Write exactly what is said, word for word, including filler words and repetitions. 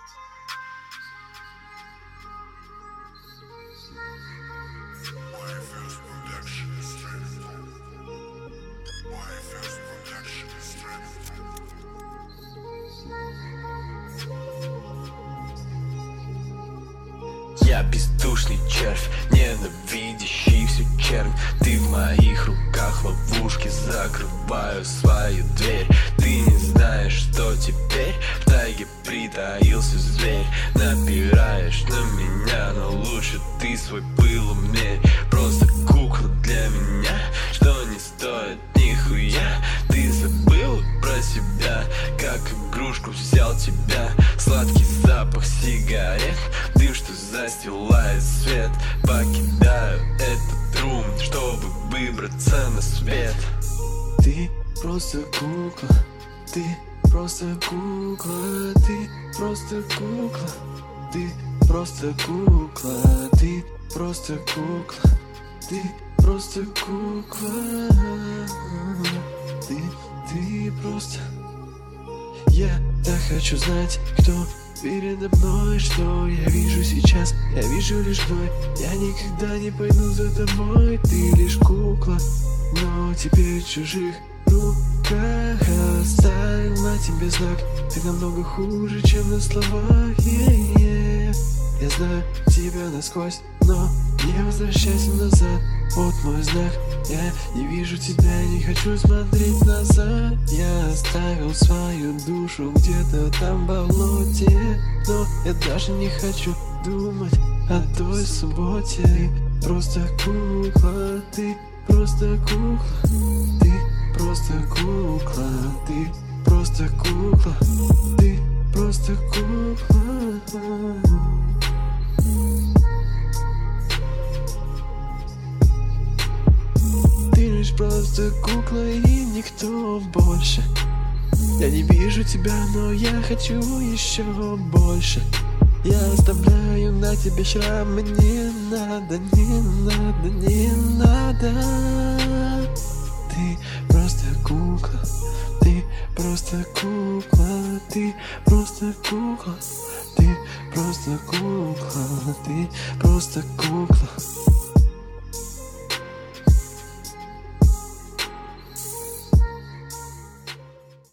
Я бездушный червь, ненавидящий всю чернь. Ты в моих руках, ловушки, закрываю свою дверь. Ты не знаешь, что теперь в тайге притаился зверь. Напираешь на меня, но лучше ты свой пыл умерь. Просто кукла для меня, что не стоит нихуя. Ты забыл про себя, как игрушку взял тебя. Сладкий запах сигарет, дым, что застилает свет. Покидаю этот рум, чтобы выбраться на свет. Ты просто кукла, ты просто кукла, ты просто кукла, ты просто кукла, ты просто кукла, ты просто кукла, ты, ты просто. Я так хочу знать, кто передо мной, что я вижу сейчас. Я вижу лишь гной, я никогда не пойду за тобой. Ты лишь кукла, но теперь в чужих руках. Оставила тебе знак, ты намного хуже, чем на словах. Yeah, yeah. Я знаю тебя насквозь, но не возвращайся назад. Вот мой знак, я не вижу тебя, не хочу смотреть назад. Я оставил свою душу где-то там в болоте, но я даже не хочу думать о той субботе. Ты просто кукла, ты просто кукла, ты просто кукла, ты просто кукла, ты просто кукла. Ты лишь просто кукла и никто больше. Я не вижу тебя, но я хочу еще больше. Я оставляю на тебе шрамы, не надо, не надо, не надо. Ты просто кукла, ты просто кукла, ты просто кукла, ты просто кукла, ты просто кукла.